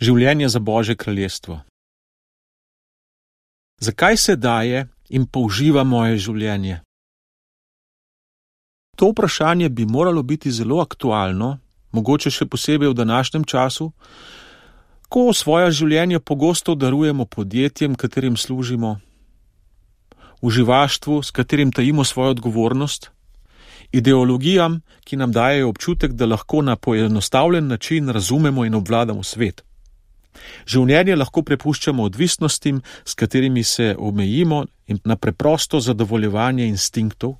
Življenje za Božje kraljestvo. Zakaj se daje in použiva moje življenje? To vprašanje bi moralo biti zelo aktualno, mogoče še posebej v današnjem času, ko svoja življenja pogosto darujemo podjetjem, katerim služimo, uživaštvu, s katerim tajimo svojo odgovornost, ideologijam, ki nam dajejo občutek, da lahko na poenostavljen način razumemo in obvladamo svet. Življenje lahko prepuščamo odvisnostim, s katerimi se omejimo in na preprosto zadovoljevanje instinktov,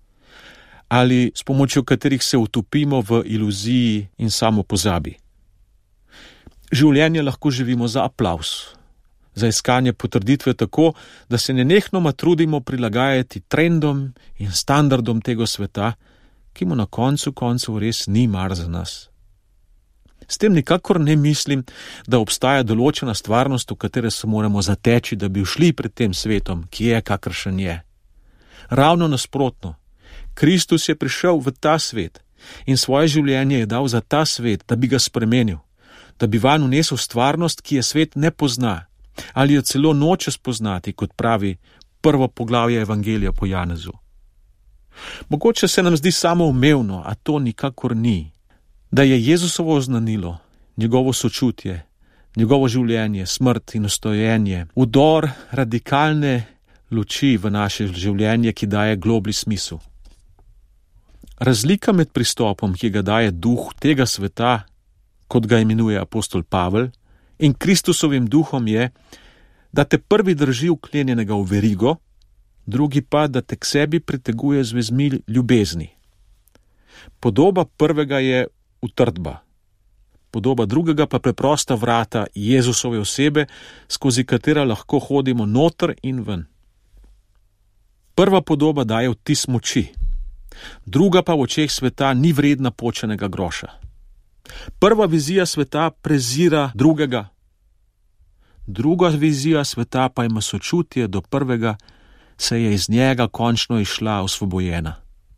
ali s pomočjo katerih se utopimo v iluziji in samopozabi. Življenje lahko živimo za aplavz, za iskanje potrditve tako, da se nenehno trudimo prilagajati trendom in standardom tega sveta, ki mu na koncu koncev res ni mar za nas. S tem nikakor ne mislim, da obstaja določena stvarnost, v katero se moramo zateči, da bi šli pred tem svetom, ki je kakršen je. Ravno nasprotno, Kristus je prišel v ta svet in svoje življenje je dal za ta svet, da bi ga spremenil, da bi vanj vnesel stvarnost, ki je svet ne pozna, ali jo celo noče spoznati, kot pravi prvo poglavje Evangelija po Janezu. Mogoče se nam zdi samoumevno, a to nikakor ni, da je Jezusovo oznanilo, njegovo sočutje, njegovo življenje, smrt in ustojenje, vdor radikalne luči v naše življenje, ki daje globlji smisel. Razlika med pristopom, ki ga daje duh tega sveta, kot ga imenuje apostol Pavel, in Kristusovim duhom je, da te prvi drži vklenjenega v verigo, drugi pa, da te k sebi priteguje z vezmi ljubezni. Podoba prvega je utrdba, podoba drugega pa preprosta vrata Jezusove osebe, skozi katera lahko hodimo noter in ven. Prva podoba daje vtis moči, druga pa v očeh sveta ni vredna počenega groša. Prva vizija sveta prezira drugega, druga vizija sveta pa ima sočutje do prvega, saj je iz njega končno izšla osvobojena.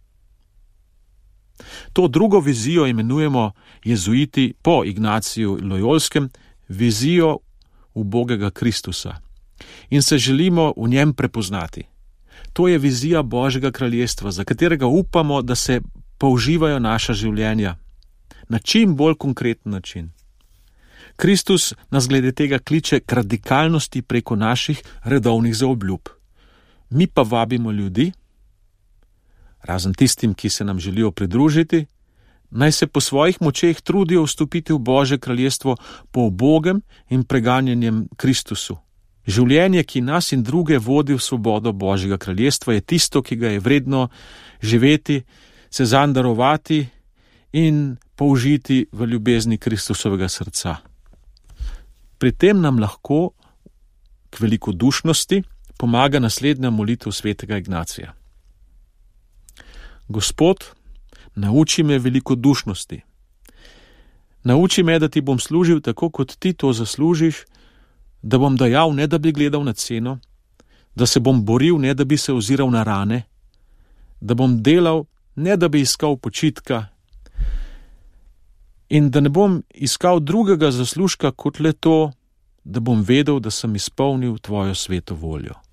To drugo vizijo imenujemo jezuiti po Ignaciju Lojolskem vizijo ubogega Kristusa in se želimo v njem prepoznati. To je vizija Božjega kraljestva, za katerega upamo, da se použivajo naša življenja na čim bolj konkreten način. Kristus nas glede tega kliče k radikalnosti preko naših redovnih zaobljub. Mi pa vabimo ljudi, razen tistim, ki se nam želijo pridružiti, naj se po svojih močeh trudijo vstopiti v Božje kraljestvo po ubogem in preganjanjem Kristusu. Življenje, ki nas in druge vodi v svobodo Božjega kraljestva, je tisto, ki ga je vredno živeti, se zanj darovati in použiti v ljubezni Kristusovega srca. Pri tem nam lahko k velikodušnosti pomaga naslednja molitev svetega Ignacija. Gospod, nauči me velikodušnosti. Nauči me, da ti bom služil tako, kot ti to zaslužiš, da bom dajal, ne da bi gledal na ceno, da se bom boril, ne da bi se oziral na rane, da bom delal, ne da bi iskal počitka in da ne bom iskal drugega zaslužka kot le to, da bom vedel, da sem izpolnil tvojo sveto voljo.